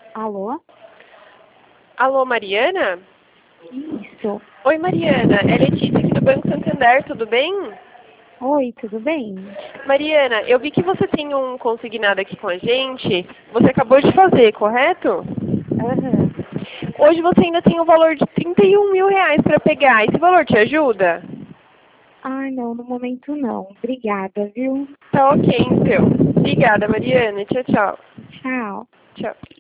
Alô? Alô, Mariana? Isso. Oi, Mariana. É Letícia aqui do Banco Santander, tudo bem? Oi, tudo bem? Mariana, eu vi que você tem um consignado aqui com a gente. Você acabou de fazer, correto? Aham. Hoje você ainda tem o valor de R$ 31.000 para pegar. Esse valor te ajuda? Ah, não, no momento não. Obrigada, viu? Tá ok, então. Obrigada, Mariana. Tchau, tchau. Tchau. Tchau.